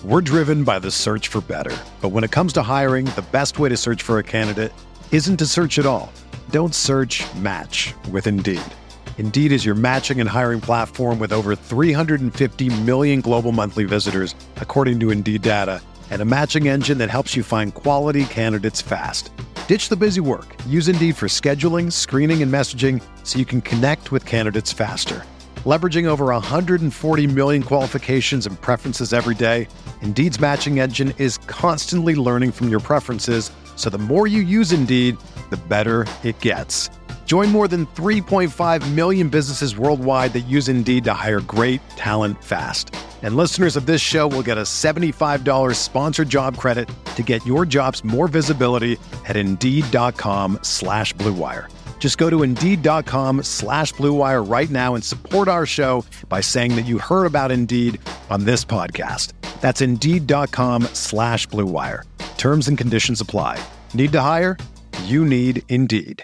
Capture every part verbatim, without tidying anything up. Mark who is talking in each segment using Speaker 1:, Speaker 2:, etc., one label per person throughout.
Speaker 1: We're driven by the search for better. But when it comes to hiring, the best way to search for a candidate isn't to search at all. Don't search, match with Indeed. Indeed is your matching and hiring platform with over three hundred fifty million global monthly visitors, according to Indeed data, and a matching engine that helps you find quality candidates fast. Ditch the busy work. Use Indeed for scheduling, screening, and messaging so you can connect with candidates faster. Leveraging over one hundred forty million qualifications and preferences every day, Indeed's matching engine is constantly learning from your preferences, so the more you use Indeed, the better it gets. Join more than three point five million businesses worldwide that use Indeed to hire great talent fast. And listeners of this show will get a seventy-five dollars sponsored job credit to get your jobs more visibility at Indeed.com slash Blue Wire. Just go to Indeed.com slash Blue Wire right now and support our show by saying that you heard about Indeed on this podcast. That's Indeed.com slash Blue Wire. Terms and conditions apply. Need to hire? You need Indeed.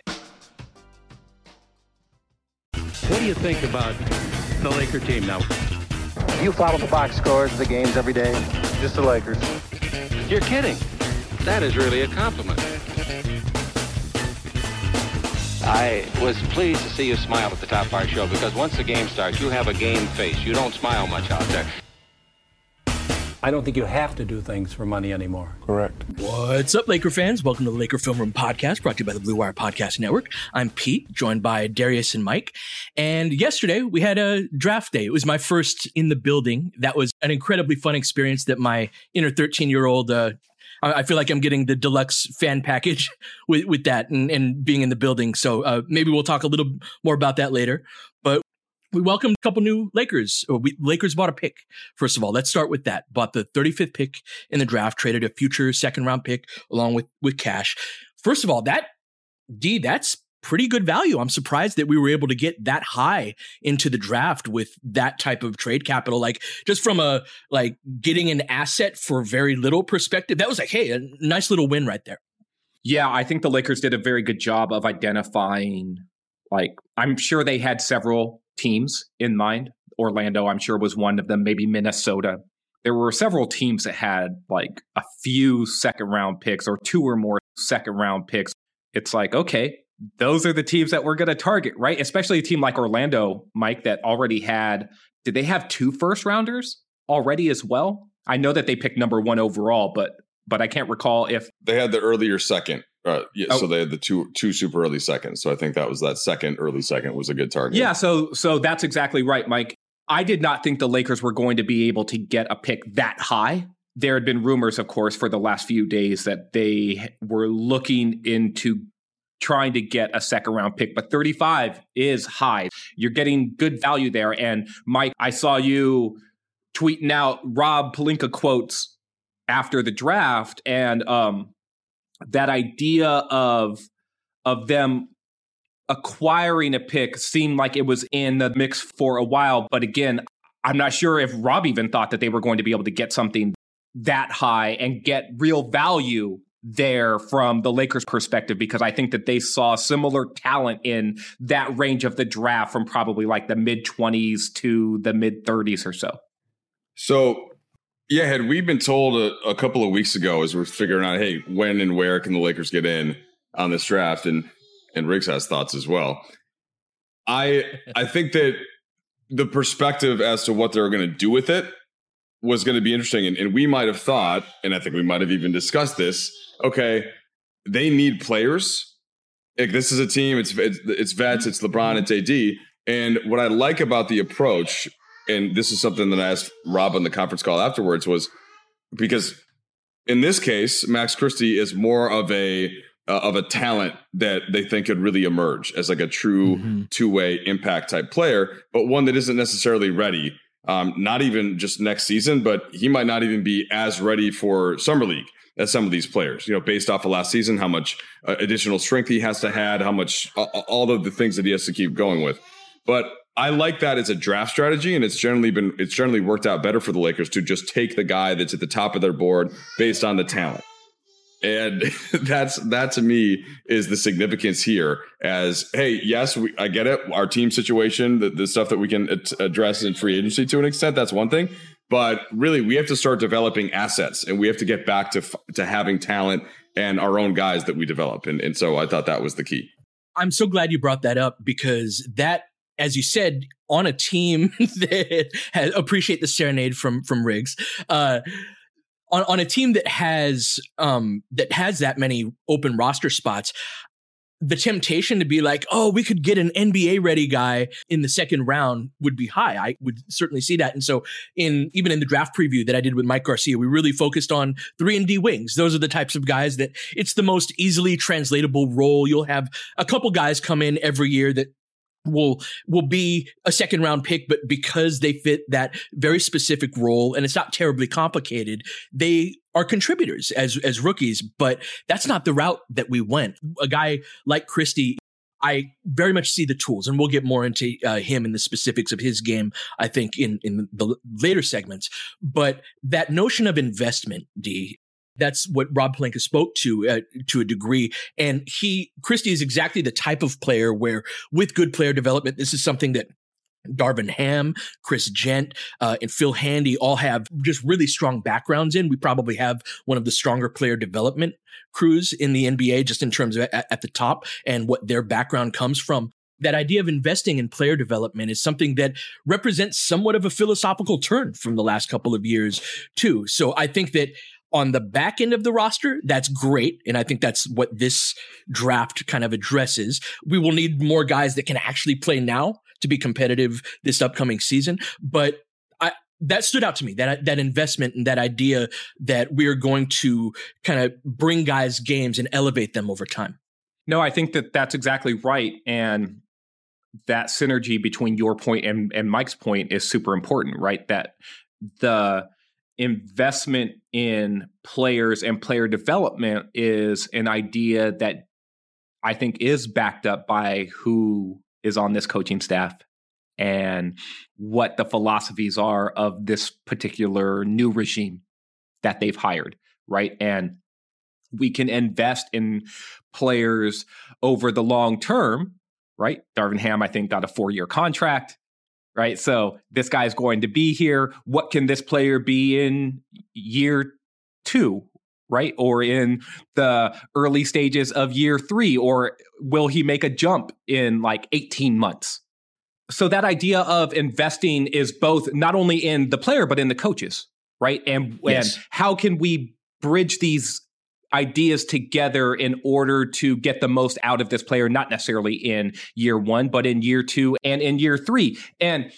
Speaker 2: What do you think about the Laker team now?
Speaker 3: You follow the box scores, the games every day? Just the Lakers.
Speaker 2: You're kidding. That is really a compliment. I was pleased to see you smile at the top of our show because once the game starts, you have a game face. You don't smile much out there.
Speaker 4: I don't think you have to do things for money anymore.
Speaker 5: Correct.
Speaker 6: What's up, Laker fans? Welcome to the Laker Film Room Podcast, brought to you by the Blue Wire Podcast Network. I'm Pete, joined by Darius and Mike. And yesterday, we had a draft day. It was my first in the building. That was an incredibly fun experience that my inner thirteen-year-old, uh, I feel like I'm getting the deluxe fan package with, with that and, and being in the building. So uh, maybe we'll talk a little more about that later. But we welcomed a couple new Lakers. Or we, Lakers bought a pick, first of all. Let's start with that. Bought the thirty-fifth pick in the draft, traded a future second-round pick along with, with cash. First of all, that, D, that's pretty good value. I'm surprised that we were able to get that high into the draft with that type of trade capital. Like, just from a, like, getting an asset for very little perspective, that was like, hey, a nice little win right there.
Speaker 7: Yeah, I think the Lakers did a very good job of identifying, like, I'm sure they had several teams in mind. Orlando, I'm sure, was one of them, maybe Minnesota. There were several teams that had like a few second round picks or two or more second round picks. It's like, okay, those are the teams that we're going to target, right? Especially a team like Orlando, Mike, that already had, did they have two first rounders already as well? I know that they picked number one overall, but but I can't recall if
Speaker 5: they had the earlier second. Uh, yeah,
Speaker 7: oh.
Speaker 5: So they had the two two super early seconds. So I think that was that second early second was a good target.
Speaker 7: Yeah, so so that's exactly right, Mike. I did not think the Lakers were going to be able to get a pick that high. There had been rumors, of course, for the last few days that they were looking into trying to get a second round pick, but thirty-five is high. You're getting good value there. And Mike, I saw you tweeting out Rob Pelinka quotes after the draft, and um, that idea of of them acquiring a pick seemed like it was in the mix for a while. But again, I'm not sure if Rob even thought that they were going to be able to get something that high and get real value there from the Lakers' perspective, because I think that they saw similar talent in that range of the draft from probably like the mid twenties to the mid thirties or so.
Speaker 5: So, yeah, had we been told a, a couple of weeks ago as we're figuring out, hey, when and where can the Lakers get in on this draft? And and Riggs has thoughts as well. I I think that the perspective as to what they're going to do with it was going to be interesting. And, and we might have thought, and I think we might have even discussed this, okay, they need players. Like, this is a team, it's, it's, it's vets, it's LeBron, it's A D. And what I like about the approach, and this is something that I asked Rob on the conference call afterwards, was because in this case, Max Christie is more of a uh, of a talent that they think could really emerge as like a true mm-hmm. two-way impact type player, but one that isn't necessarily ready. Um, not even just next season, but he might not even be as ready for Summer League as some of these players, you know, based off of last season, how much uh, additional strength he has to have, how much, uh, all of the things that he has to keep going with. But I like that as a draft strategy, and it's generally been, it's generally worked out better for the Lakers to just take the guy that's at the top of their board based on the talent. And that's, that to me is the significance here as, hey, yes, we, I get it. Our team situation, the, the stuff that we can at- address in free agency to an extent, that's one thing. But really, we have to start developing assets, and we have to get back to to having talent and our own guys that we develop. And, and so I thought that was the key.
Speaker 6: I'm so glad you brought that up, because that, as you said, on a team that has, appreciate the serenade from from Riggs, uh, on on a team that has um, that has that many open roster spots, the temptation to be like, oh, we could get an N B A ready guy in the second round would be high. I would certainly see that. And so in even in the draft preview that I did with Mike Garcia, we really focused on three and D wings. Those are the types of guys that it's the most easily translatable role. You'll have a couple guys come in every year that will will be a second round pick, but because they fit that very specific role and it's not terribly complicated, they are contributors as as rookies. But that's not the route that we went. A guy like Christie, I very much see the tools, and we'll get more into uh, him and the specifics of his game, I think, in in the later segments. But that notion of investment, D, that's what Rob Pelinka spoke to uh, to a degree. And he, Christie is exactly the type of player where with good player development, this is something that Darvin Ham, Chris Gent, uh, and Phil Handy all have just really strong backgrounds in. We probably have one of the stronger player development crews in the N B A, just in terms of at, at the top and what their background comes from. That idea of investing in player development is something that represents somewhat of a philosophical turn from the last couple of years too. So I think that on the back end of the roster, that's great. And I think that's what this draft kind of addresses. We will need more guys that can actually play now to be competitive this upcoming season. But I, that stood out to me, that, that investment and that idea that we're going to kind of bring guys games and elevate them over time.
Speaker 7: No, I think that that's exactly right. And that synergy between your point and, and Mike's point is super important, right? That the investment in players and player development is an idea that I think is backed up by who is on this coaching staff and what the philosophies are of this particular new regime that they've hired, right? And we can invest in players over the long term, right? Darvin Ham, I think, got a four-year contract. Right. So this guy's going to be here. What can this player be in year two? Right. Or in the early stages of year three? Or will he make a jump in like eighteen months? So that idea of investing is both not only in the player, but in the coaches. Right. And, yes. and how can we bridge these ideas together in order to get the most out of this player, not necessarily in year one, but in year two and in year three. And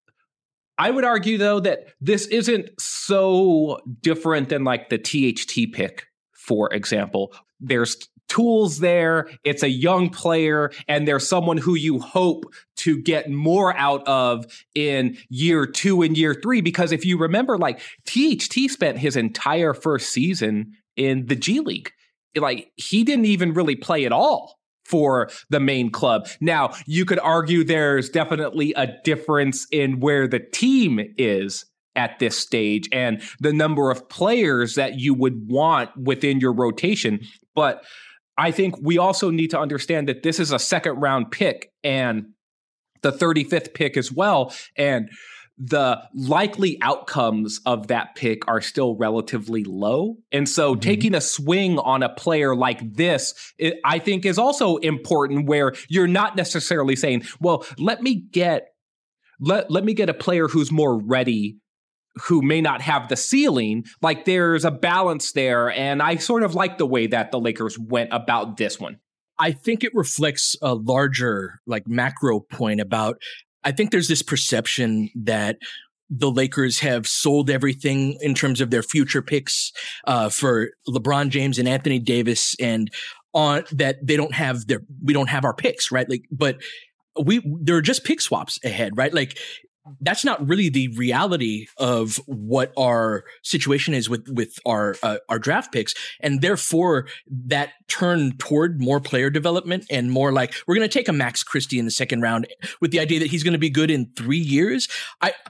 Speaker 7: I would argue, though, that this isn't so different than like the T H T pick, for example. There's tools there. It's a young player, and there's someone who you hope to get more out of in year two and year three. Because if you remember, like T H T spent his entire first season in the G League. Like, he didn't even really play at all for the main club. Now, you could argue there's definitely a difference in where the team is at this stage and the number of players that you would want within your rotation. But I think we also need to understand that this is a second round pick and the thirty-fifth pick as well. And the likely outcomes of that pick are still relatively low. And so mm-hmm. taking a swing on a player like this, it, I think is also important, where you're not necessarily saying, well, let me get, let, let me get a player who's more ready, who may not have the ceiling. Like, there's a balance there. And I sort of like the way that the Lakers went about this one.
Speaker 6: I think it reflects a larger, like, macro point about, I think there's this perception that the Lakers have sold everything in terms of their future picks uh, for LeBron James and Anthony Davis, and on that they don't have their, we don't have our picks, right? Like, but we, there are just pick swaps ahead, right? Like, that's not really the reality of what our situation is with, with our, uh, our draft picks. And therefore that turn toward more player development and more like, we're going to take a Max Christie in the second round with the idea that he's going to be good in three years. I,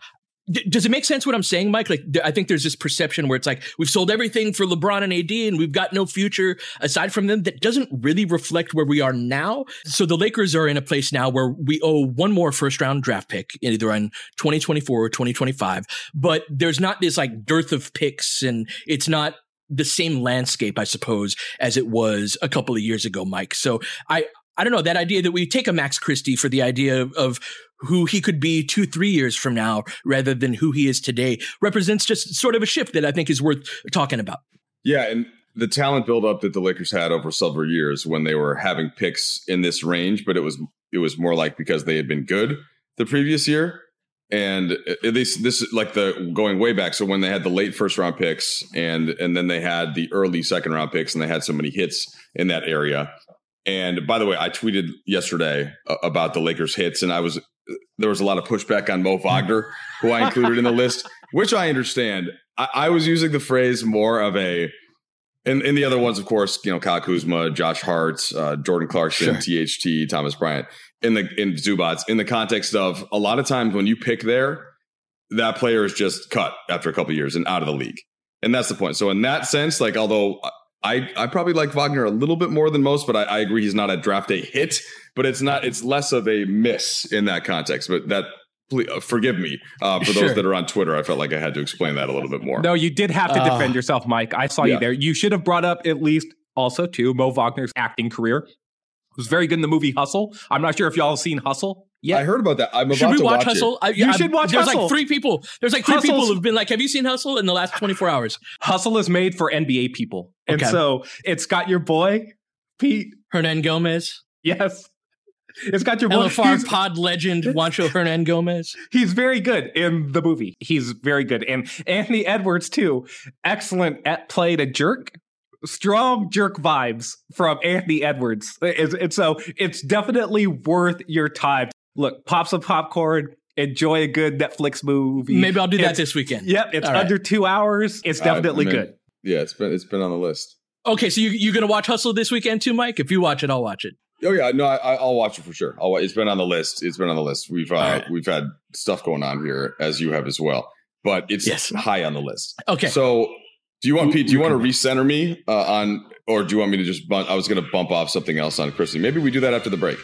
Speaker 6: D- does it make sense what I'm saying, Mike? Like, th- I think there's this perception where it's like, we've sold everything for LeBron and A D and we've got no future aside from them. That doesn't really reflect where we are now. So the Lakers are in a place now where we owe one more first round draft pick, either in twenty twenty-four or twenty twenty-five. But there's not this like dearth of picks, and it's not the same landscape, I suppose, as it was a couple of years ago, Mike. So I, I don't know, that idea that we take a Max Christie for the idea of, of who he could be two, three years from now, rather than who he is today, represents just sort of a shift that I think is worth talking about.
Speaker 5: Yeah, and the talent buildup that the Lakers had over several years when they were having picks in this range, but it was it was more like because they had been good the previous year. And at least this is like the going way back. So when they had the late first round picks and and then they had the early second round picks and they had so many hits in that area. And by the way, I tweeted yesterday about the Lakers hits, and I was there was a lot of pushback on Mo Wagner, who I included in the list, which I understand. I, I was using the phrase more of a, and, and the other ones, of course, you know, Kyle Kuzma, Josh Hart, uh, Jordan Clarkson, sure. T H T, Thomas Bryant, in the in Zubats, in the context of a lot of times when you pick there, that player is just cut after a couple of years and out of the league. And that's the point. So in that sense, like, although I, I probably like Wagner a little bit more than most, but I, I agree he's not a draft day hit, but it's not, it's less of a miss in that context. But that, please, uh, forgive me uh, for
Speaker 6: sure.
Speaker 5: those that are on Twitter. I felt like I had to explain that a little bit more.
Speaker 7: No, you did have to
Speaker 6: uh,
Speaker 7: defend yourself, Mike. I saw
Speaker 5: yeah.
Speaker 7: you there. You should have brought up at least also too Mo Wagner's acting career. It was very good in the movie Hustle. I'm not sure if y'all have seen Hustle.
Speaker 5: Yeah, I heard about that. I'm
Speaker 6: should
Speaker 5: about
Speaker 6: we
Speaker 5: to
Speaker 6: watch,
Speaker 5: watch
Speaker 6: Hustle? I,
Speaker 7: you
Speaker 6: I,
Speaker 7: should watch
Speaker 6: there's
Speaker 7: Hustle.
Speaker 6: There's like three people. There's like three
Speaker 7: Hustle's,
Speaker 6: people who've been like, have you seen Hustle in the last twenty-four hours?
Speaker 7: Hustle is made for N B A people. And
Speaker 6: okay.
Speaker 7: so it's got your boy, Pete.
Speaker 6: Hernan Gomez.
Speaker 7: Yes. It's got your boy.
Speaker 6: L F R pod legend, Juancho Hernan Gomez.
Speaker 7: He's very good in the movie. He's very good. And Anthony Edwards, too. Excellent at played a jerk. Strong jerk vibes from Anthony Edwards. And so it's definitely worth your time. Look, pop some popcorn, enjoy a good Netflix movie.
Speaker 6: Maybe I'll do that
Speaker 7: it's,
Speaker 6: this weekend.
Speaker 7: Yep, it's
Speaker 6: All
Speaker 7: under
Speaker 6: right.
Speaker 7: two hours. It's definitely
Speaker 5: uh, I mean,
Speaker 7: good.
Speaker 5: Yeah, it's been it's been on the list.
Speaker 6: Okay, so you you gonna watch Hustle this weekend too, Mike? If you watch it, I'll watch it.
Speaker 5: Oh yeah, no, I, I'll watch it for sure. I'll, it's been on the list. It's been on the list. We've uh,
Speaker 6: right.
Speaker 5: we've had stuff going on here, as you have as well, but it's
Speaker 6: yes.
Speaker 5: high on the list.
Speaker 6: Okay.
Speaker 5: So do you want Pete? Do you want to recenter me uh, on, or do you want me to just? Bump, I was going to bump off something else on Christie. Maybe we do that after the break.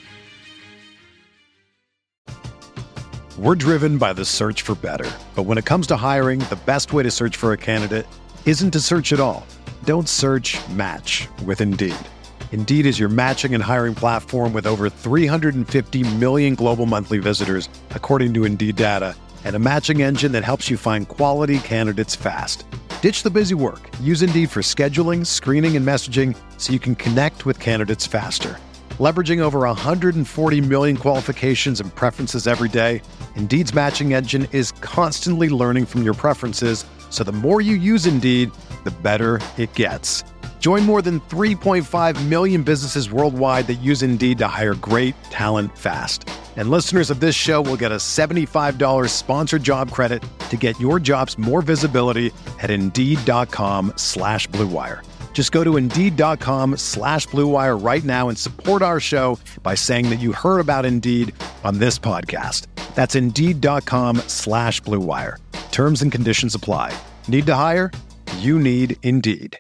Speaker 1: We're driven by the search for better, but when it comes to hiring, the best way to search for a candidate isn't to search at all. Don't search. Match with Indeed. Indeed is your matching and hiring platform with over three hundred fifty million global monthly visitors, according to Indeed data, and a matching engine that helps you find quality candidates fast. Ditch the busy work. Use Indeed for scheduling, screening, and messaging so you can connect with candidates faster. Leveraging over one hundred forty million qualifications and preferences every day, Indeed's matching engine is constantly learning from your preferences, so the more you use Indeed, the better it gets. Join more than three point five million businesses worldwide that use Indeed to hire great talent fast. And listeners of this show will get a seventy-five dollars sponsored job credit to get your jobs more visibility at Indeed.com slash Blue Wire. Just go to Indeed.com slash Blue Wire right now and support our show by saying that you heard about Indeed on this podcast. That's Indeed.com slash Blue Wire. Terms and conditions apply. Need to hire? You need Indeed.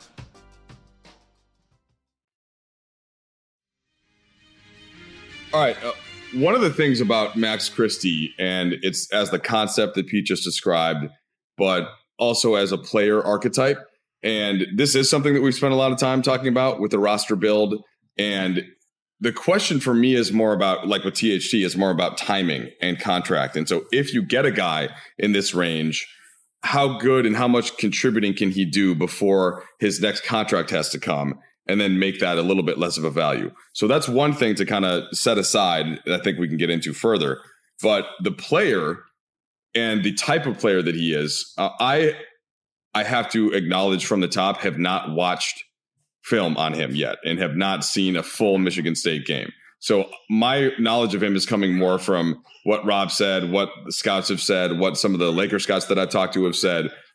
Speaker 5: All right. Uh, one of the things about Max Christie, and it's as the concept that Pete just described, but also as a player archetype. And this is something that we've spent a lot of time talking about with the roster build. And the question for me is more about, like with T H T, is more about timing and contract. And so if you get a guy in this range, how good and how much contributing can he do before his next contract has to come, and then make that a little bit less of a value? So that's one thing to kind of set aside that I think we can get into further. But the player and the type of player that he is, uh, I I have to acknowledge from the top, have not watched film on him yet and have not seen a full Michigan State game. So my knowledge of him is coming more from what Rob said, what the scouts have said, what some of the Laker scouts that I've talked to have said.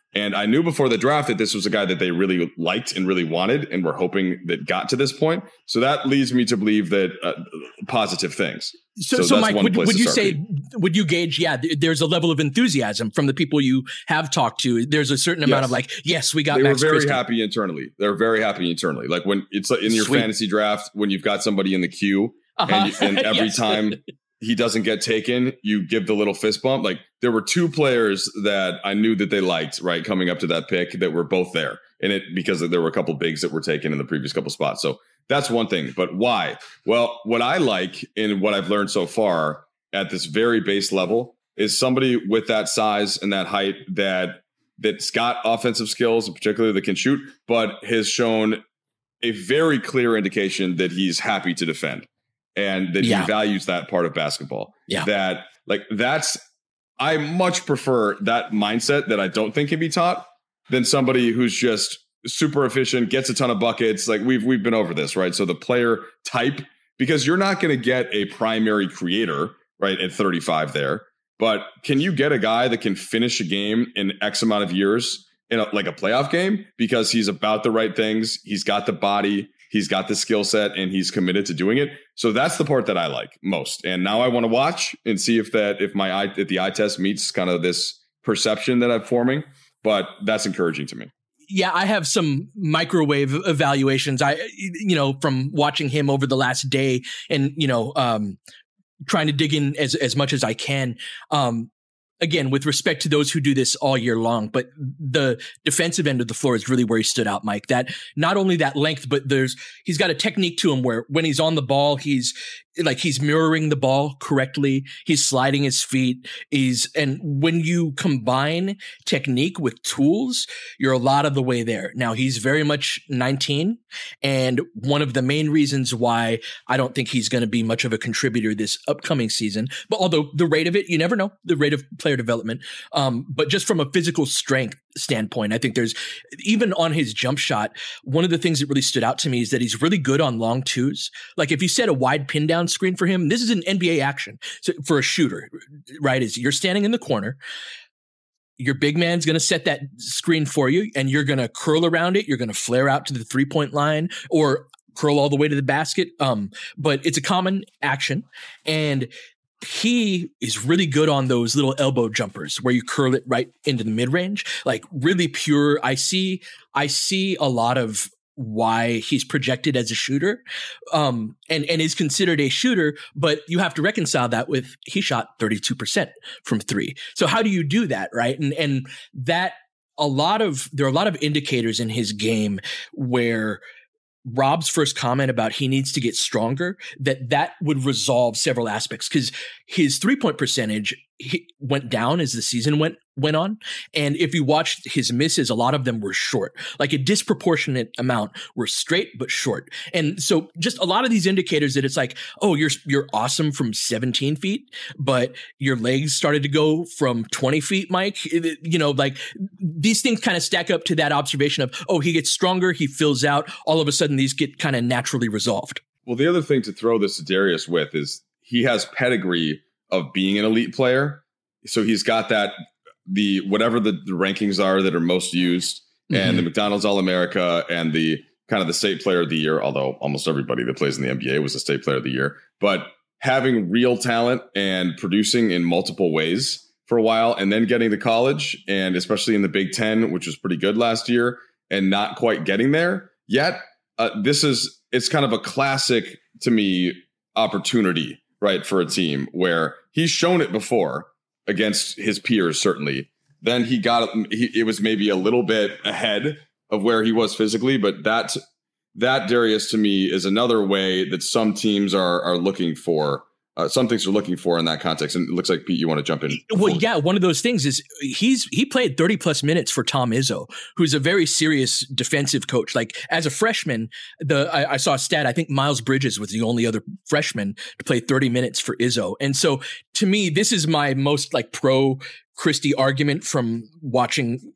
Speaker 5: And I knew before the draft that this was a guy that they really liked and really wanted and were hoping that got to this point. So that leads me to believe that uh, positive things.
Speaker 6: So,
Speaker 5: so,
Speaker 6: so Mike, would, would you
Speaker 5: start,
Speaker 6: say,
Speaker 5: Pete.
Speaker 6: would you gauge, yeah, th- there's a level of enthusiasm from the people you have talked to. There's a certain amount
Speaker 5: Yes.
Speaker 6: of like, yes, we got
Speaker 5: They
Speaker 6: Max
Speaker 5: were very
Speaker 6: Christie.
Speaker 5: happy internally. They're very happy internally. Like when it's in your
Speaker 6: Sweet.
Speaker 5: fantasy draft, when you've got somebody in the queue
Speaker 6: Uh-huh.
Speaker 5: and, and every
Speaker 6: Yes.
Speaker 5: time he doesn't get taken, you give the little fist bump. Like there were two players that I knew that they liked, right, coming up to that pick that were both there. And it because there were a couple bigs that were taken in the previous couple spots. So that's one thing. But why? Well, what I like and what I've learned so far at this very base level is somebody with that size and that height that that's got offensive skills, particularly that can shoot, but has shown a very clear indication that he's happy to defend. And that
Speaker 6: Yeah.
Speaker 5: he values that part of basketball.
Speaker 6: Yeah.
Speaker 5: That like that's I much prefer that mindset that I don't think can be taught than somebody who's just super efficient, gets a ton of buckets. Like we've we've been over this, right? So the player type, because you're not going to get a primary creator, right, at thirty-five there. But can you get a guy that can finish a game in X amount of years in a, like a playoff game because he's about the right things, he's got the body, he's got the skill set, and he's committed to doing it. So that's the part that I like most. And now I want to watch and see if that if my eye if the eye test meets kind of this perception that I'm forming. But that's encouraging to me.
Speaker 6: Yeah, I have some microwave evaluations. I, you know, from watching him over the last day and, you know, um, trying to dig in as, as much as I can. Um, Again, with respect to those who do this all year long, but the defensive end of the floor is really where he stood out, Mike. That not only that length, but there's he's got a technique to him where when he's on the ball, he's like he's mirroring the ball correctly. He's sliding his feet. He's and when you combine technique with tools, you're a lot of the way there. Now he's very much nineteen, and one of the main reasons why I don't think he's going to be much of a contributor this upcoming season. But although the rate of it, you never know the rate of player development. Um, but just from a physical strength standpoint, I think there's even on his jump shot, one of the things that really stood out to me is that he's really good on long twos. Like if you set a wide pin down screen for him, this is an N B A action. So for a shooter, right? Is you're standing in the corner. Your big man's going to set that screen for you and you're going to curl around it. You're going to flare out to the three point line or curl all the way to the basket. Um, but it's a common action. And he is really good on those little elbow jumpers where you curl it right into the mid range, like really pure. I see, I see a lot of why he's projected as a shooter, um, and, and is considered a shooter, but you have to reconcile that with he shot thirty-two percent from three. So how do you do that? Right. And, and that a lot of, there are a lot of indicators in his game where Rob's first comment about he needs to get stronger, that that would resolve several aspects because his three-point percentage he went down as the season went went on. And if you watched his misses, a lot of them were short, like a disproportionate amount were straight but short. And so just a lot of these indicators that it's like, oh, you're you're awesome from seventeen feet, but your legs started to go from twenty feet, Mike. You know, like these things kind of stack up to that observation of, oh, he gets stronger, he fills out. All of a sudden, these get kind of naturally resolved.
Speaker 5: Well, the other thing to throw this to Darius with is he has pedigree of being an elite player. So he's got that, the whatever the, the rankings are that are most used, and mm-hmm. the McDonald's All-America and the kind of the state player of the year, although almost everybody that plays in the N B A was a state player of the year. But having real talent and producing in multiple ways for a while and then getting to college, and especially in the Big Ten, which was pretty good last year, and not quite getting there yet. Uh, this is, it's kind of a classic to me opportunity, right, for a team where he's shown it before against his peers, certainly. Then he got, he, it was maybe a little bit ahead of where he was physically, but that, that Darius to me is another way that some teams are are looking for. Uh, some things are looking for in that context. And it looks like, Pete, you want to jump in.
Speaker 6: Well, yeah, one of those things is he's he played thirty plus minutes for Tom Izzo, who's a very serious defensive coach. Like as a freshman, the I, I saw a stat, I think Miles Bridges was the only other freshman to play thirty minutes for Izzo. And so to me, this is my most like pro Christie argument from watching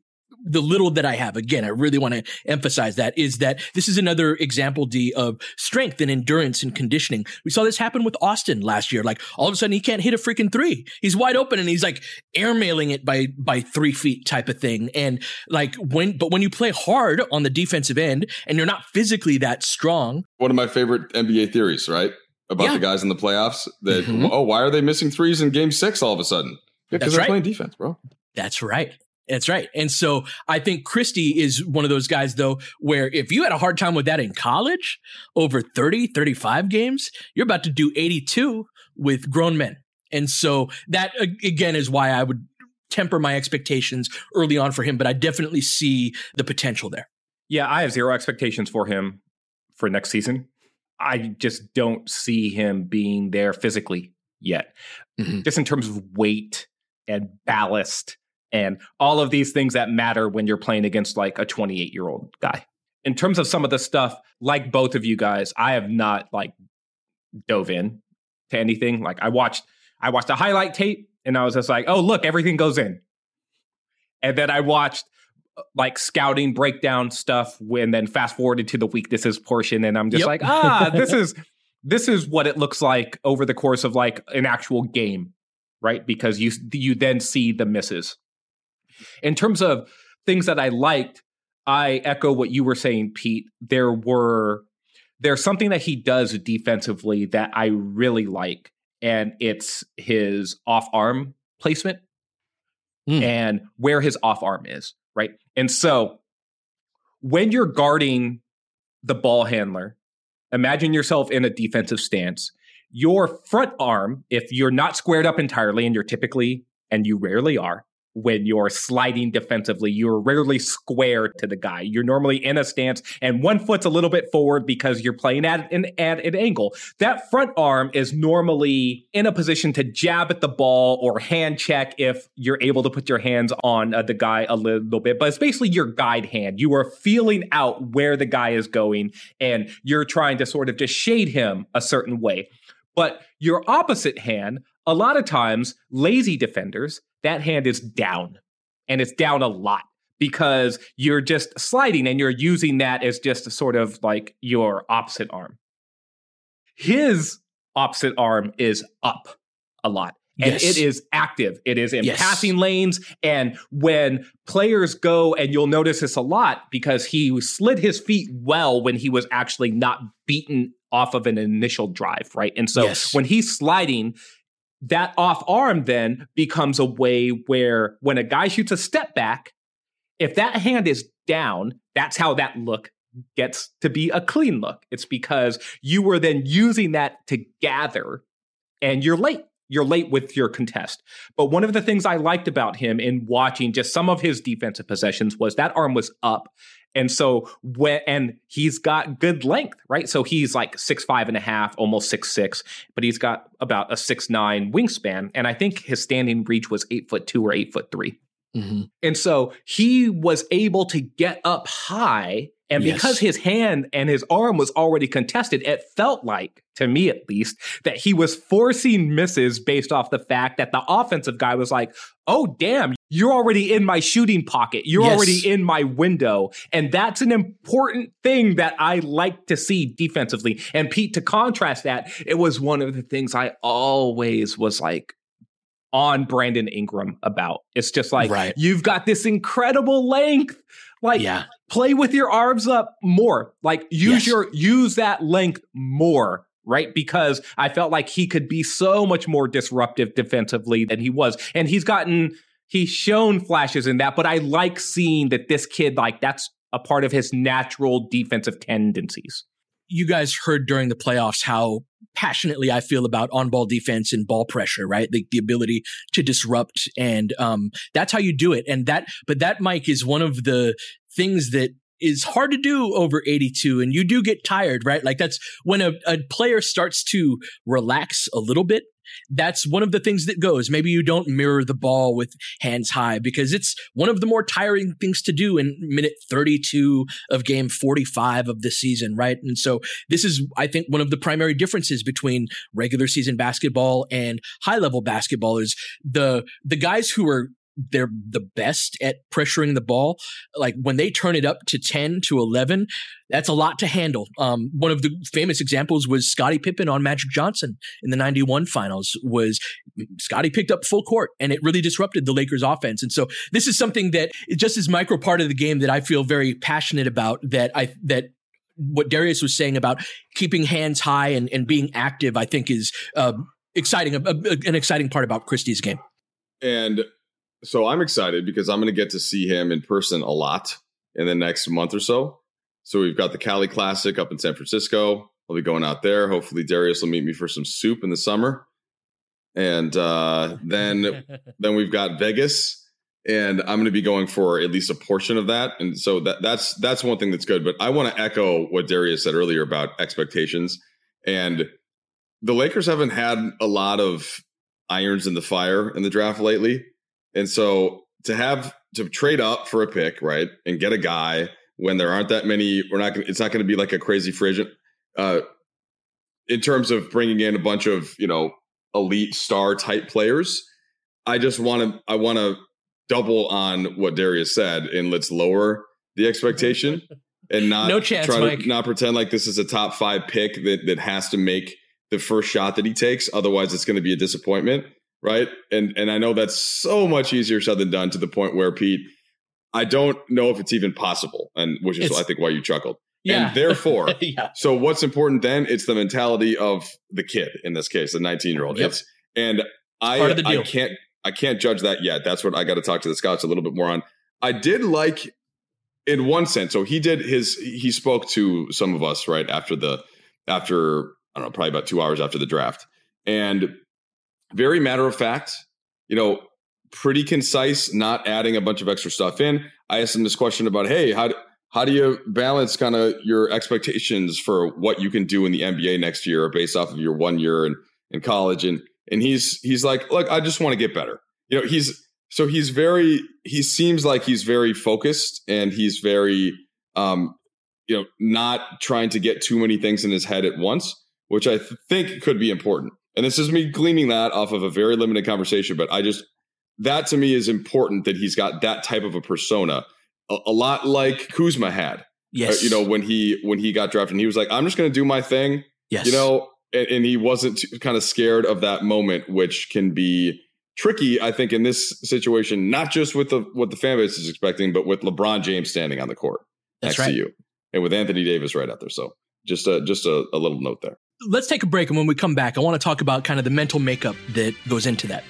Speaker 6: the little that I have, again, I really want to emphasize that, is that this is another example, D, of strength and endurance and conditioning. We saw this happen with Austin last year. Like, all of a sudden he can't hit a freaking three. He's wide open and he's like airmailing it by, by three feet type of thing. And like when, but when you play hard on the defensive end and you're not physically that strong.
Speaker 5: One of my favorite N B A theories, right? About yeah. the guys in the playoffs that, mm-hmm. oh, why are they missing threes in game six all of a sudden? Because they're
Speaker 6: right.
Speaker 5: playing defense, bro.
Speaker 6: That's right. That's right. And so I think Christie is one of those guys, though, where if you had a hard time with that in college over thirty, thirty-five games, you're about to do eighty-two with grown men. And so that, again, is why I would temper my expectations early on for him. But I definitely see the potential there.
Speaker 7: Yeah, I have zero expectations for him for next season. I just don't see him being there physically yet. Mm-hmm. Just in terms of weight and ballast and all of these things that matter when you're playing against like a twenty-eight-year-old guy. In terms of some of the stuff, like both of you guys, I have not like dove in to anything. Like I watched, I watched a highlight tape and I was just like, oh, look, everything goes in. And then I watched like scouting breakdown stuff when then fast forwarded to the weaknesses portion. And I'm just yep. like, ah, this is, this is what it looks like over the course of like an actual game, right? Because you, you then see the misses. In terms of things that I liked, I echo what you were saying, Pete. There were, there's something that he does defensively that I really like, and it's his off arm placement mm. and where his off arm is, right? And so when you're guarding the ball handler, imagine yourself in a defensive stance. Your front arm, if you're not squared up entirely, and you're typically, and you rarely are, when you're sliding defensively, you're rarely square to the guy. You're normally in a stance and one foot's a little bit forward because you're playing at an, at an angle. That front arm is normally in a position to jab at the ball or hand check if you're able to put your hands on uh, the guy a little bit. But it's basically your guide hand. You are feeling out where the guy is going and you're trying to sort of just shade him a certain way. But your opposite hand, a lot of times, lazy defenders, that hand is down, and it's down a lot because you're just sliding and you're using that as just sort of like your opposite arm. His opposite arm is up a lot, and yes. it is active. It is in yes. passing lanes, and when players go, and you'll notice this a lot because he slid his feet well when he was actually not beaten off of an initial drive, right? And so yes. when he's sliding, that off arm then becomes a way where when a guy shoots a step back, if that hand is down, that's how that look gets to be a clean look. It's because you were then using that to gather and you're late. You're late with your contest. But one of the things I liked about him in watching just some of his defensive possessions was that arm was up. And so when, and he's got good length, right? So he's like six, five and a half, almost six, six, but he's got about a six, nine wingspan. And I think his standing reach was eight foot two or eight foot three. Mm-hmm. And so he was able to get up high. And yes. because his hand and his arm was already contested, it felt like, to me at least, that he was forcing misses based off the fact that the offensive guy was like, oh, damn, you're already in my shooting pocket. You're yes. already in my window. And that's an important thing that I like to see defensively. And Pete, to contrast that, it was one of the things I always was like, on Brandon Ingram about. It's just like, right. you've got this incredible length. Like, yeah. play with your arms up more. Like, use yes. your use that length more, right? Because I felt like he could be so much more disruptive defensively than he was. And he's gotten, he's shown flashes in that, but I like seeing that this kid, like, that's a part of his natural defensive tendencies.
Speaker 6: You guys heard during the playoffs how passionately I feel about on-ball defense and ball pressure, right? The, the ability to disrupt. And um, that's how you do it. And that, but that, Mike, is one of the things that is hard to do over eighty-two. And you do get tired, right? Like that's when a, a player starts to relax a little bit. That's one of the things that goes. Maybe you don't mirror the ball with hands high because it's one of the more tiring things to do in minute thirty-two of game forty-five of the season, right? And so this is, I think, one of the primary differences between regular season basketball and high level basketball is the the guys who are they're the best at pressuring the ball. Like when they turn it up to ten to eleven, that's a lot to handle. Um, one of the famous examples was Scottie Pippen on Magic Johnson in the ninety-one finals. Was Scottie picked up full court, and it really disrupted the Lakers offense. And so this is something that just is micro part of the game that I feel very passionate about, that I, that what Darius was saying about keeping hands high and, and being active, I think is uh, exciting, a, a, an exciting part about Christie's game.
Speaker 5: And so I'm excited because I'm going to get to see him in person a lot in the next month or so. So we've got the Cali Classic up in San Francisco. I'll be going out there. Hopefully Darius will meet me for some soup in the summer. And uh, then then we've got Vegas, and I'm going to be going for at least a portion of that. And so that that's that's one thing that's good. But I want to echo what Darius said earlier about expectations. And the Lakers haven't had a lot of irons in the fire in the draft lately. And so to have to trade up for a pick, right, and get a guy when there aren't that many, we're not. It's not going to be like a crazy free agent uh, in terms of bringing in a bunch of, you know, elite star type players. I just want to. I want to double on what Darius said, and let's lower the expectation and not
Speaker 6: no chance,
Speaker 5: try
Speaker 6: Mike.
Speaker 5: to not pretend like this is a top five pick that that has to make the first shot that he takes. Otherwise, it's going to be a disappointment. Right. And and I know that's so much easier said than done, to the point where, Pete, I don't know if it's even possible. And which is, it's, I think, why you chuckled. Yeah. And therefore, yeah. So what's important then? It's the mentality of the kid in this case, the nineteen year old. Yep. It's and I, I can't I can't judge that yet. That's what I got to talk to the scouts a little bit more on. I did like, in one sense. So he did his he spoke to some of us right after the after, I don't know, probably about two hours after the draft. And very matter of fact, you know, pretty concise, not adding a bunch of extra stuff in. I asked him this question about, hey, how do, how do you balance kind of your expectations for what you can do in the N B A next year based off of your one year in, in college? And and he's he's like, look, I just want to get better. You know, he's so he's very he seems like he's very focused, and he's very, um, you know, not trying to get too many things in his head at once, which I th- think could be important. And this is me gleaning that off of a very limited conversation, but I just, that to me is important, that he's got that type of a persona, a, a lot like Kuzma had.
Speaker 6: Yes.
Speaker 5: Uh, you know, when he when he got drafted, and he was like, I'm just going to do my thing.
Speaker 6: Yes.
Speaker 5: You know, and, and he wasn't too, kind of scared of that moment, which can be tricky, I think, in this situation, not just with the what the fan base is expecting, but with LeBron James standing on the court
Speaker 6: That's
Speaker 5: next
Speaker 6: right.
Speaker 5: to you, and with Anthony Davis right out there. So just a, just a, a little note there.
Speaker 6: Let's take a break, and when we come back, I want to talk about kind of the mental makeup that goes into that.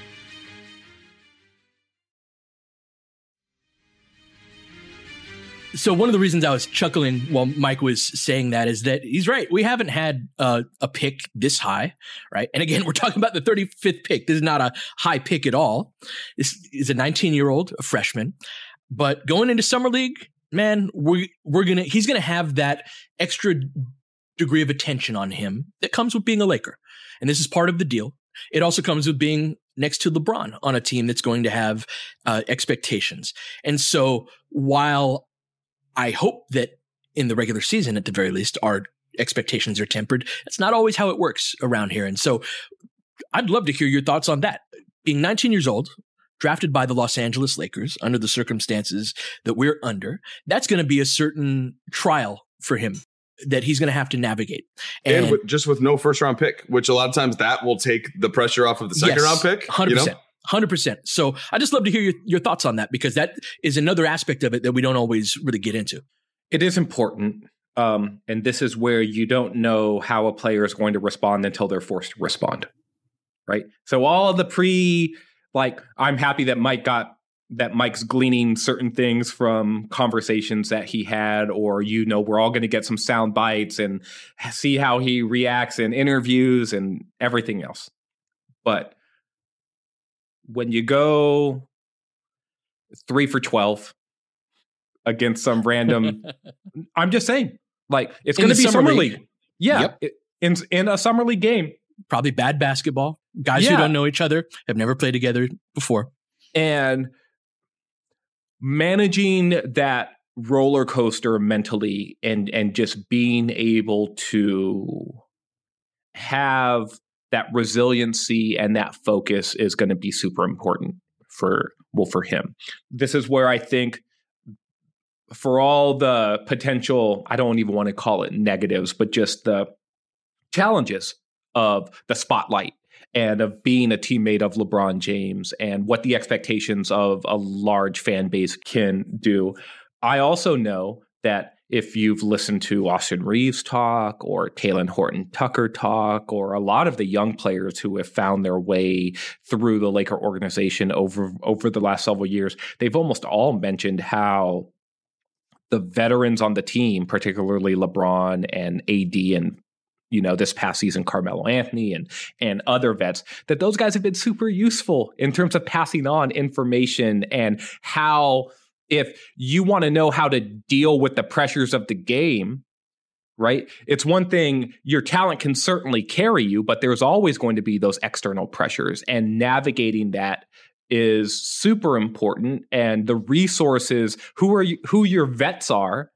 Speaker 6: So one of the reasons I was chuckling while Mike was saying that is that he's right. We haven't had uh, a pick this high, right? And again, we're talking about the thirty-fifth pick. This is not a high pick at all. This is a nineteen-year-old, a freshman. But going into Summer League, man, we, we're gonna he's going to have that extra degree of attention on him that comes with being a Laker. And this is part of the deal. It also comes with being next to LeBron on a team that's going to have uh, expectations. And so while I hope that in the regular season, at the very least, our expectations are tempered, that's not always how it works around here. And so I'd love to hear your thoughts on that. Being nineteen years old, drafted by the Los Angeles Lakers under the circumstances that we're under, that's going to be a certain trial for him that he's going to have to navigate. And,
Speaker 5: and with, just with no first round pick, which a lot of times that will take the pressure off of the second
Speaker 6: yes,
Speaker 5: round pick.
Speaker 6: one hundred percent.
Speaker 5: You know?
Speaker 6: one hundred percent. So I just love to hear your, your thoughts on that, because that is another aspect of it that we don't always really get into.
Speaker 7: It is important. Um, and this is where you don't know how a player is going to respond until they're forced to respond. Right. So all of the pre, like, I'm happy that Mike got that Mike's gleaning certain things from conversations that he had, or, you know, we're all going to get some sound bites and see how he reacts in interviews and everything else. But when you go three for twelve against some random, I'm just saying, like, it's going to be
Speaker 6: Summer
Speaker 7: Summer
Speaker 6: League.
Speaker 7: League. Yeah.
Speaker 6: Yep.
Speaker 7: It, in, in a Summer League game.
Speaker 6: Probably bad basketball. Guys
Speaker 7: Yeah.
Speaker 6: who don't know each other, have never played together before.
Speaker 7: And managing that roller coaster mentally, and and just being able to have that resiliency and that focus is going to be super important for well for him. This is where I think for all the potential, I don't even want to call it negatives, but just the challenges of the spotlight and of being a teammate of LeBron James and what the expectations of a large fan base can do. I also know that if you've listened to Austin Reeves talk or Talen Horton-Tucker talk or a lot of the young players who have found their way through the Laker organization over, over the last several years, they've almost all mentioned how the veterans on the team, particularly LeBron and A D and, you know, this past season, Carmelo Anthony and, and other vets, that those guys have been super useful in terms of passing on information and how if you want to know how to deal with the pressures of the game, right? It's one thing, your talent can certainly carry you, but there's always going to be those external pressures, and navigating that is super important. And the resources, who are you, who your vets are,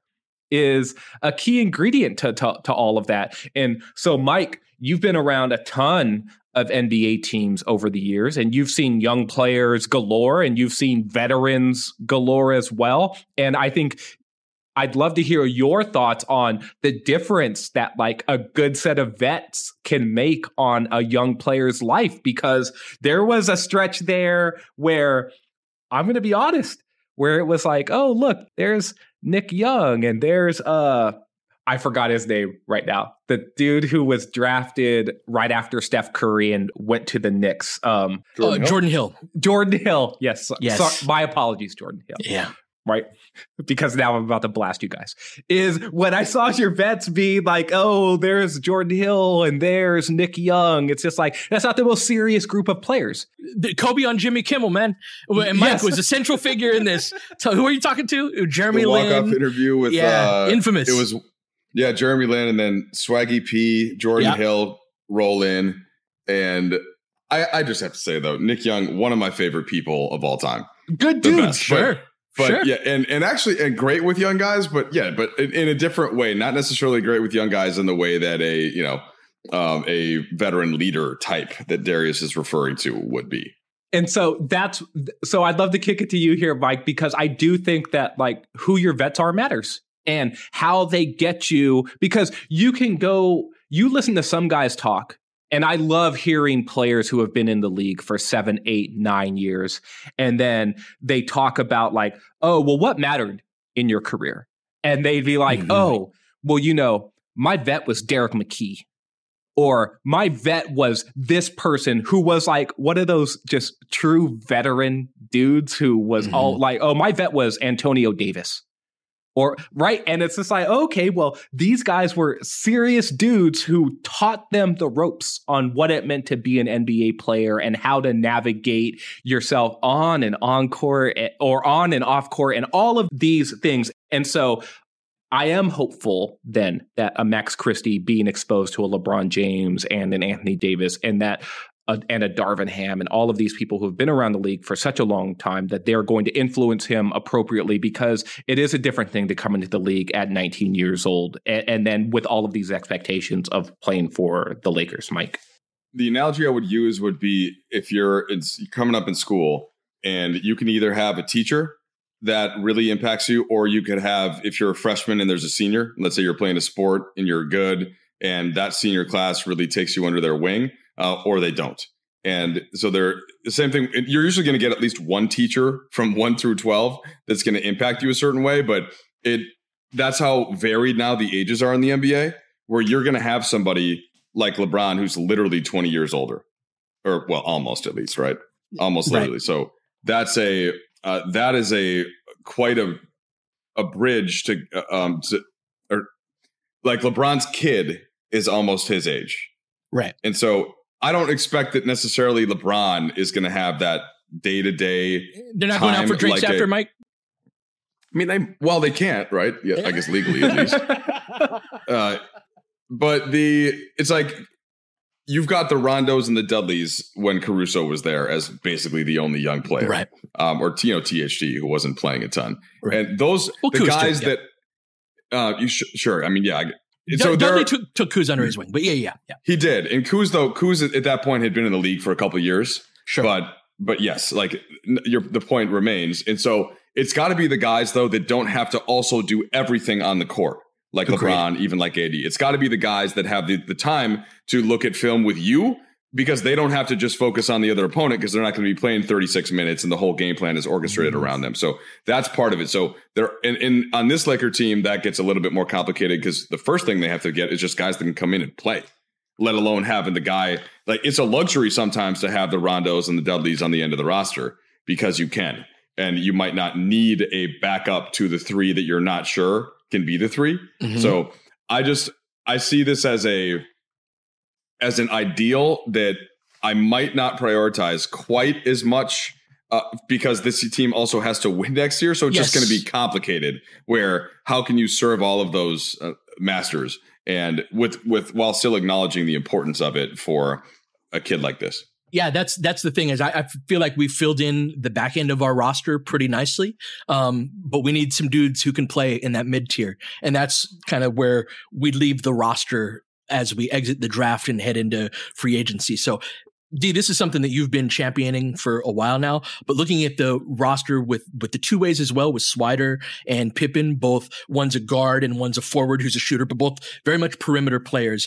Speaker 7: is a key ingredient to, to, to all of that. And so, Mike, you've been around a ton of N B A teams over the years, and you've seen young players galore, and you've seen veterans galore as well. And I think I'd love to hear your thoughts on the difference that like a good set of vets can make on a young player's life, because there was a stretch there where, I'm going to be honest, where it was like, oh, look, there's Nick Young, and there's uh I forgot his name right now. The dude who was drafted right after Steph Curry and went to the Knicks. Um,
Speaker 6: Jordan, oh, Hill? Jordan Hill.
Speaker 7: Jordan Hill. Yes.
Speaker 6: Yes.
Speaker 7: So, my apologies, Jordan Hill.
Speaker 6: Yeah.
Speaker 7: Right. Because now I'm about to blast you guys. Is when I saw your vets be like, oh, there's Jordan Hill and there's Nick Young. It's just like, that's not the most serious group of players.
Speaker 6: Kobe on Jimmy Kimmel, man. And Mike yes. was a central figure in this. So who are you talking to? Jeremy
Speaker 5: the
Speaker 6: Lin.
Speaker 5: Walk-off interview with
Speaker 6: yeah,
Speaker 5: uh,
Speaker 6: infamous.
Speaker 5: It was yeah, Jeremy Lin, and then Swaggy P, Jordan yeah. Hill roll in. And I, I just have to say, though, Nick Young, one of my favorite people of all time.
Speaker 7: Good dude, sure.
Speaker 5: But, But sure. yeah, and, and actually, and great with young guys, but yeah, but in, in a different way, not necessarily great with young guys in the way that a, you know, um, a veteran leader type that Darius is referring to would be.
Speaker 7: And so that's, so I'd love to kick it to you here, Mike, because I do think that like who your vets are matters and how they get you, because you can go, you listen to some guys talk. And I love hearing players who have been in the league for seven, eight, nine years. And then they talk about like, oh, well, what mattered in your career? And they'd be like, mm-hmm. oh, well, you know, my vet was Derek McKee. Or my vet was this person who was like one of those just true veteran dudes who was mm-hmm. all like, oh, my vet was Antonio Davis. Or right. And it's just like, okay, well, these guys were serious dudes who taught them the ropes on what it meant to be an N B A player and how to navigate yourself on and on court or on and off court and all of these things. And so I am hopeful then that a Max Christie being exposed to a LeBron James and an Anthony Davis and that Uh, and a Darvin Ham and all of these people who have been around the league for such a long time, that they're going to influence him appropriately, because it is a different thing to come into the league at nineteen years old. And, and then with all of these expectations of playing for the Lakers, Mike.
Speaker 5: The analogy I would use would be if you're it's coming up in school and you can either have a teacher that really impacts you, or you could have, if you're a freshman and there's a senior, let's say you're playing a sport and you're good and that senior class really takes you under their wing. Uh, or they don't. And so they're the same thing. You're usually going to get at least one teacher from one through twelve that's going to impact you a certain way. But it that's how varied now the ages are in the N B A, where you're going to have somebody like LeBron who's literally twenty years older, or well, almost at least, right? Almost literally. Right. So that's a uh, that is a quite a a bridge to um to, or like LeBron's kid is almost his age,
Speaker 6: right?
Speaker 5: And so I don't expect that necessarily LeBron is going to have that day to day.
Speaker 6: They're not going out for drinks like after, a, Mike.
Speaker 5: I mean, they well, they can't, right? Yeah, I guess legally at least. uh, but the it's like you've got the Rondos and the Dudleys when Caruso was there as basically the only young player,
Speaker 6: right?
Speaker 5: Um, or you know T H D who wasn't playing a ton, right. And those
Speaker 6: well,
Speaker 5: the
Speaker 6: Kuz
Speaker 5: guys
Speaker 6: did, yeah.
Speaker 5: that uh, you sh- sure. I mean, yeah. I,
Speaker 6: So Dudley took, took Kuz under his wing, but yeah, yeah, yeah.
Speaker 5: He did. And Kuz, though, Kuz at that point had been in the league for a couple of years.
Speaker 6: Sure.
Speaker 5: But but yes, like your the point remains. And so it's got to be the guys, though, that don't have to also do everything on the court, like Agreed. LeBron, even like A D. It's got to be the guys that have the, the time to look at film with you, because they don't have to just focus on the other opponent, because they're not going to be playing thirty-six minutes and the whole game plan is orchestrated mm-hmm. around them. So that's part of it. So they're in, in on this Laker team, that gets a little bit more complicated, because the first thing they have to get is just guys that can come in and play, let alone having the guy. Like, it's a luxury sometimes to have the Rondos and the Dudleys on the end of the roster, because you can, and you might not need a backup to the three that you're not sure can be the three. Mm-hmm. So I just, I see this as a, as an ideal that I might not prioritize quite as much, uh, because this team also has to win next year. So it's yes. just going to be complicated, where how can you serve all of those uh, masters, and with, with, while still acknowledging the importance of it for a kid like this.
Speaker 6: Yeah, that's that's the thing is I, I feel like we filled in the back end of our roster pretty nicely, um, but we need some dudes who can play in that mid tier, and that's kind of where we leave the roster as we exit the draft and head into free agency. So, D, this is something that you've been championing for a while now, but looking at the roster with, with the two ways as well, with Swider and Pippen, both one's a guard and one's a forward who's a shooter, but both very much perimeter players.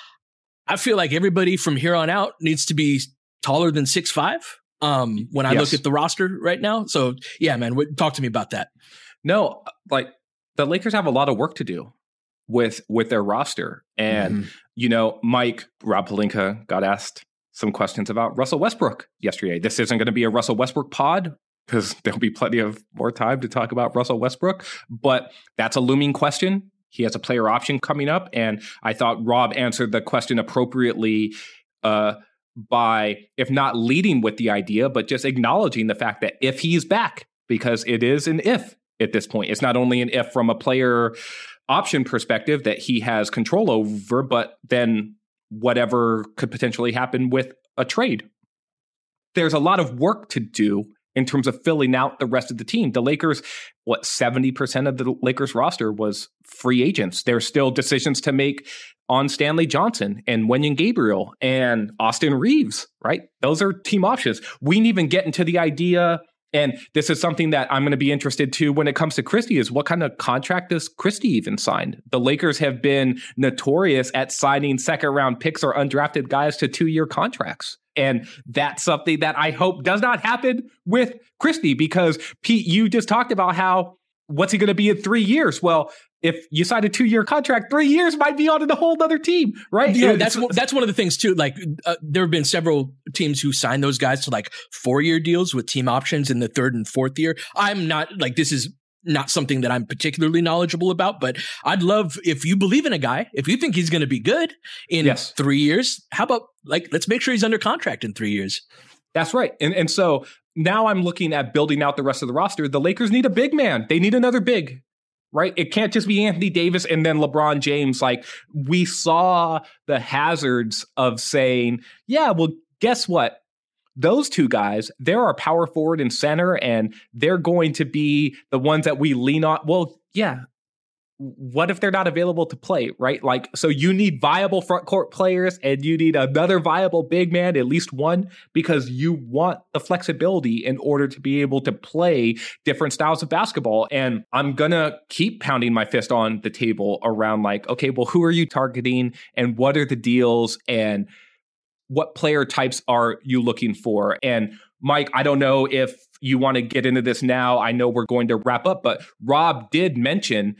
Speaker 6: I feel like everybody from here on out needs to be taller than six five um, when I yes. look at the roster right now. So yeah, man, w- talk to me about that.
Speaker 7: No, like the Lakers have a lot of work to do with with their roster. And, mm-hmm. you know, Mike, Rob Pelinka got asked some questions about Russell Westbrook yesterday. This isn't going to be a Russell Westbrook pod, because there'll be plenty of more time to talk about Russell Westbrook, but that's a looming question. He has a player option coming up, and I thought Rob answered the question appropriately uh, by, if not leading with the idea, but just acknowledging the fact that if he's back, because it is an if at this point. It's not only an if from a player option perspective that he has control over, but then whatever could potentially happen with a trade. There's a lot of work to do in terms of filling out the rest of the team. The Lakers, what, seventy percent of the Lakers roster was free agents. There's still decisions to make on Stanley Johnson and Wenyen Gabriel and Austin Reeves, right? Those are team options. We didn't even get into the idea, and this is something that I'm going to be interested to when it comes to Christie, is what kind of contract does Christie even sign? The Lakers have been notorious at signing second round picks or undrafted guys to two-year contracts. And that's something that I hope does not happen with Christie, because Pete, you just talked about how, what's he going to be in three years? Well, if you sign a two-year contract, three years might be on a whole other team, right?
Speaker 6: Yeah, that's that's one of the things too. Like uh, there have been several teams who signed those guys to like four-year deals with team options in the third and fourth year. I'm not like, this is not something that I'm particularly knowledgeable about, but I'd love, if you believe in a guy, if you think he's going to be good in yes. three years, how about like, let's make sure he's under contract in three years.
Speaker 7: That's right. And and so now I'm looking at building out the rest of the roster. The Lakers need a big man. They need another big, right? It can't just be Anthony Davis and then LeBron James. Like, we saw the hazards of saying, yeah, well, guess what? Those two guys, they're our power forward and center, and they're going to be the ones that we lean on. Well, yeah. What if they're not available to play, right? Like, so you need viable front court players, and you need another viable big man, at least one, because you want the flexibility in order to be able to play different styles of basketball. And I'm going to keep pounding my fist on the table around like, okay, well, who are you targeting, and what are the deals, and what player types are you looking for? And Mike, I don't know if you want to get into this now. I know we're going to wrap up, but Rob did mention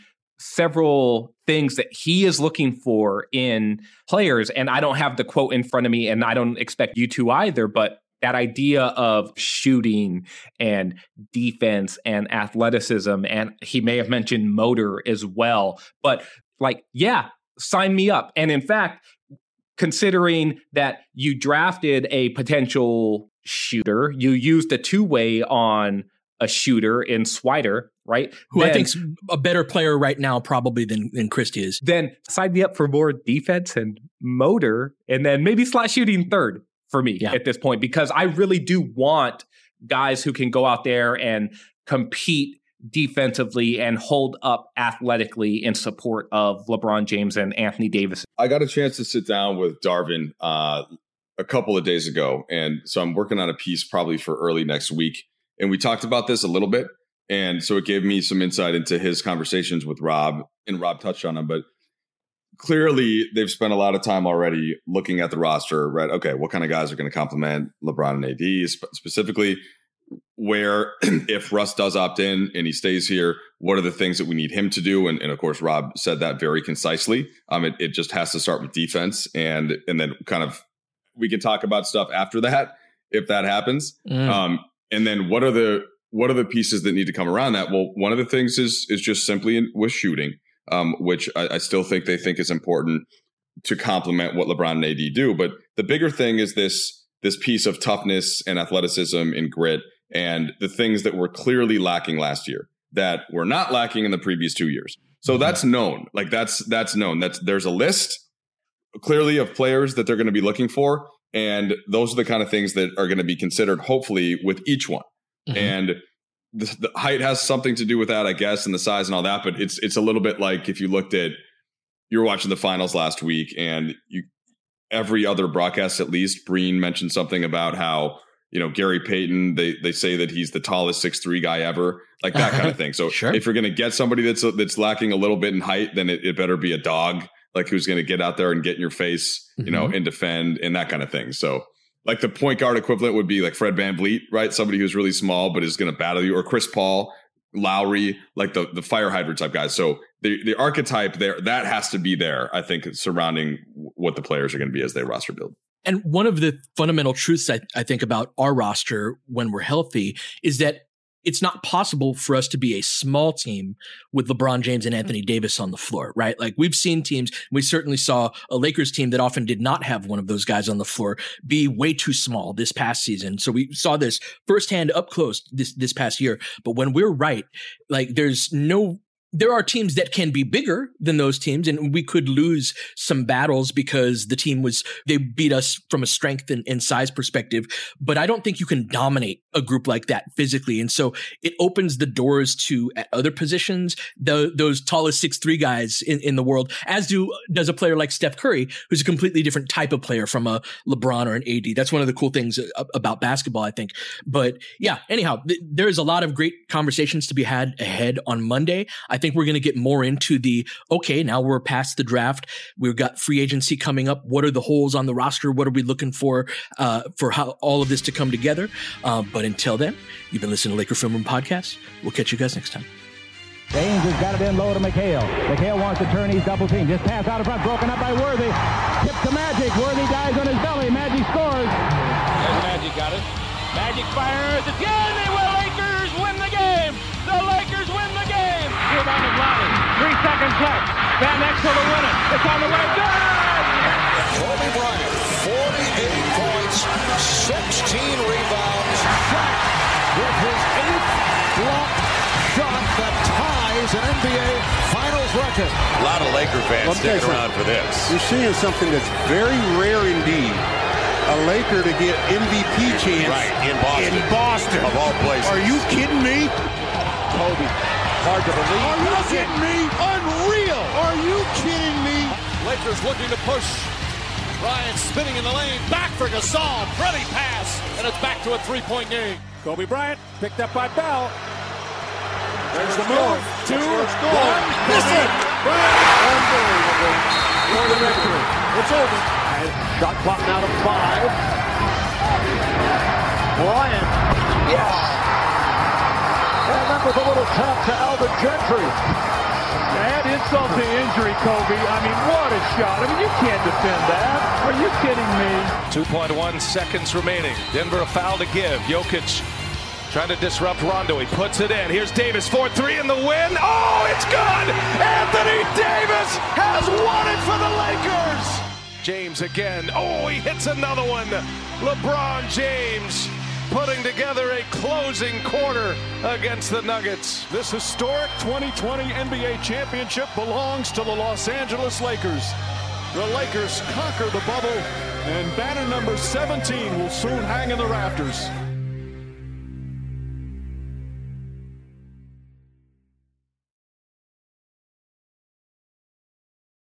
Speaker 7: several things that he is looking for in players. And I don't have the quote in front of me, and I don't expect you to either, but that idea of shooting and defense and athleticism, and he may have mentioned motor as well. But like, yeah, sign me up. And in fact, considering that you drafted a potential shooter, you used a two-way on a shooter in Swider, right?
Speaker 6: Who then, I think's a better player right now probably than, than Christie is.
Speaker 7: Then sign me up for more defense and motor, and then maybe slot shooting third for me yeah. at this point, because I really do want guys who can go out there and compete defensively and hold up athletically in support of LeBron James and Anthony Davis.
Speaker 5: I got a chance to sit down with Darvin uh, a couple of days ago. And so I'm working on a piece probably for early next week. And we talked about this a little bit. And so it gave me some insight into his conversations with Rob, and Rob touched on them. But clearly, they've spent a lot of time already looking at the roster, right? Okay, what kind of guys are going to complement LeBron and A D? Sp- specifically, where if Russ does opt in and he stays here, what are the things that we need him to do? And, and of course, Rob said that very concisely. Um, it, it just has to start with defense, and and then kind of we can talk about stuff after that if that happens. Mm. Um, and then what are the what are the pieces that need to come around that? Well, one of the things is is just simply in, with shooting, um, which I, I still think they think is important to complement what LeBron and A D do. But the bigger thing is this this piece of toughness and athleticism and grit, and the things that were clearly lacking last year that were not lacking in the previous two years. So that's known. Like that's that's known. That's there's a list clearly of players that they're going to be looking for, and those are the kind of things that are going to be considered, hopefully, with each one. Mm-hmm. And the, the height has something to do with that, I guess, and the size and all that. But it's it's a little bit like if you looked at you were watching the finals last week, and you every other broadcast, at least, Breen mentioned something about how, you know, Gary Payton, they they say that he's the tallest six three guy ever, like that kind of thing. So sure. If you're going to get somebody that's that's lacking a little bit in height, then it, it better be a dog, like who's going to get out there and get in your face, you mm-hmm. know, and defend and that kind of thing. So like the point guard equivalent would be like Fred VanVleet, right? Somebody who's really small but is going to battle you, or Chris Paul, Lowry, like the the fire hydrant type guys. So the the archetype there, that has to be there, I think, surrounding what the players are going to be as they roster build.
Speaker 6: And one of the fundamental truths I, I think about our roster when we're healthy is that it's not possible for us to be a small team with LeBron James and Anthony Davis on the floor, right? Like we've seen teams, we certainly saw a Lakers team that often did not have one of those guys on the floor be way too small this past season. So we saw this firsthand up close this, this past year. But when we're right, like there's no There are teams that can be bigger than those teams, and we could lose some battles because the team was, they beat us from a strength and, and size perspective. But I don't think you can dominate a group like that physically. And so it opens the doors to, at other positions, the, those tallest six three guys in, in the world, as do does a player like Steph Curry, who's a completely different type of player from a LeBron or an A D. That's one of the cool things about basketball, I think. But yeah, anyhow, th- there's a lot of great conversations to be had ahead on Monday. I think we're going to get more into the, okay, now we're past the draft. We've got free agency coming up. What are the holes on the roster? What are we looking for uh, for how all of this to come together? Uh, but until then, you've been listening to Laker Film Room Podcast. We'll catch you guys next time.
Speaker 3: James has got it in low to McHale. McHale wants to turn. He's double teamed. Just pass out in front. Broken up by Worthy. Tip to Magic. Worthy dies on his belly. Magic scores.
Speaker 8: There's Magic got it. Magic fires. It's good. They will. Lakers win the game. The Lakers win the game. Rebound of Lonnie. Three seconds left. Van Exel to win it. It's on the way. Good.
Speaker 9: Kobe Bryant, forty-eight points, sixteen rebounds. Shot with his eighth block shot that ties an N B A Finals record.
Speaker 10: A lot of Laker fans sticking around for this.
Speaker 11: You're seeing something that's very rare indeed. A Laker to get M V P chance
Speaker 10: right, in Boston.
Speaker 11: In Boston.
Speaker 10: Of all places.
Speaker 11: Are you kidding me?
Speaker 9: Kobe, hard to believe.
Speaker 11: Are you kidding me? Unreal. Are you kidding me?
Speaker 9: Lakers looking to push. Bryant spinning in the lane. Back for Gasol. Pretty pass. And it's back to a three-point game.
Speaker 8: Kobe Bryant picked up by Bell.
Speaker 9: There's the move.
Speaker 8: Two, one.
Speaker 9: Miss it.
Speaker 8: Unbelievable.
Speaker 9: For the victory. It's over.
Speaker 3: Shot clock now to five. Bryant. Yes. And that was a little tap to Alvin Gentry.
Speaker 8: Add insult to injury, Kobe. I mean, what a shot. I mean, you can't defend that. Are you kidding me?
Speaker 12: two point one seconds remaining. Denver a foul to give. Jokic trying to disrupt Rondo. He puts it in. Here's Davis, four three in the win. Oh, it's good! Anthony Davis has won it for the Lakers! James again. Oh, he hits another one. LeBron James putting together a closing quarter against the Nuggets.
Speaker 13: This historic twenty twenty N B A championship belongs to the Los Angeles Lakers. The Lakers conquer the bubble, and banner number seventeen will soon hang in the rafters.